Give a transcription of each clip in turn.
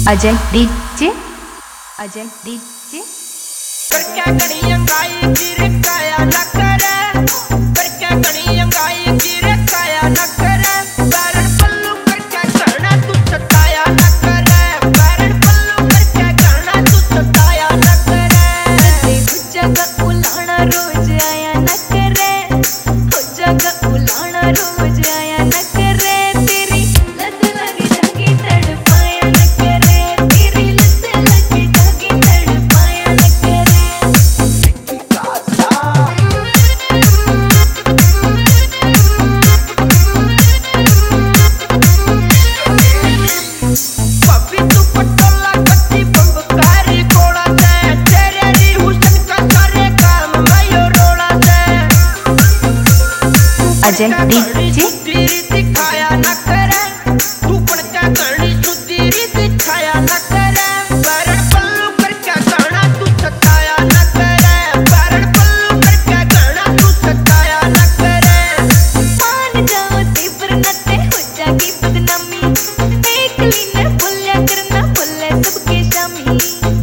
Ajay DJ, Ajay DJ. करके कड़ियां गाई गिर काया न करे, करके कड़ियां गाई गिर काया न करे, पैरण पल्लू करके करना तू सताया न करे, पैरण पल्लू करके करना तू सताया न करे। हो जगह उलाना रोज आया न करे, हो जगह उलाना रोज आया न करे, तेरी लत लगी जागी तड़पाया न करे, तेरी लत लगी जागी तड़पाया न करे। पपी तू पटोला कच्ची बंबकारी कोड़ा से, तेरे री हुसन का सारे काम मायो रोड़ा से। अजय डीजे, दिखाया न करे, तू पड़का करनी सुधीरी दिखाया न करे, पैरण पल्लू करके करना तू सताया न करे, पैरण पल्लू करके करना तू सताया न करे। मान जाओ तीव्र नते हो जागी बदनामी, एक लीने बोल्या करना बोले सबके शामी,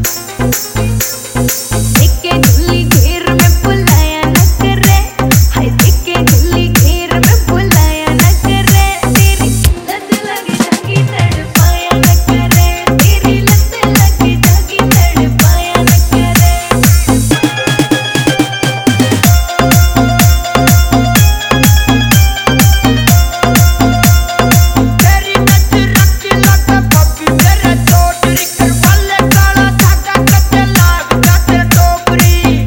देखे धुली घेर में बुलाया न करे, हाय देखे धुली घेर में बुलाया न करे, तेरी लत लगी जागी तड़पाया न करे, तेरी लत लगी जागी तड़पाया न करे। तेरी नजर की लगा पपी तेरे चोटरी कर वाले काला धागा कटे लाग जाते टोकरी।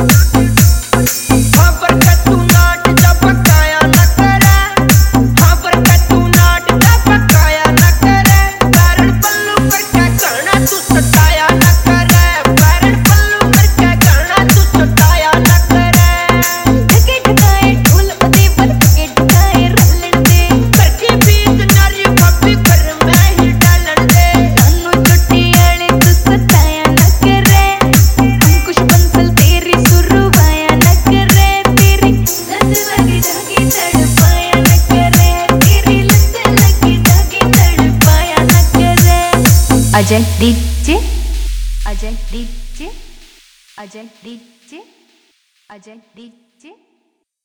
हाँ पर के तू नाट चपकाया न करे, हाँ पर के तू नाट चपकाया न करे, पैरण पल्लू करके करना तू सताया न करे, पैरण पल्लू करके करना तू सताया न करे। ढके ढकाए ढोल बदे पर ढके ढकाए रलन दे, करके बीत नारी पपी कर मैं ही डालन दे। सानू चुट्टी आले तू सताया न करे, अंकुश बंसल तेरी सुरवाया न करे, तेरी लत लगी जागी तड़पाया न करे, तेरी लत लगी जागी तड़पाया न करे। Ajay DJ, Ajay DJ, Ajay DJ, Ajay DJ.